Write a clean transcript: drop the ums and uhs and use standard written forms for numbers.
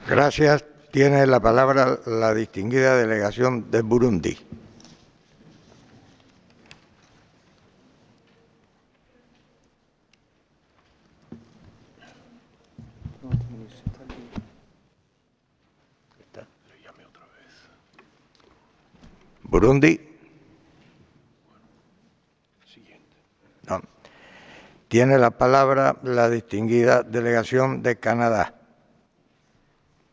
Gracias. Tiene la palabra la distinguida delegación de Burundi. Burundi. No. Tiene la palabra la distinguida delegación de Canadá.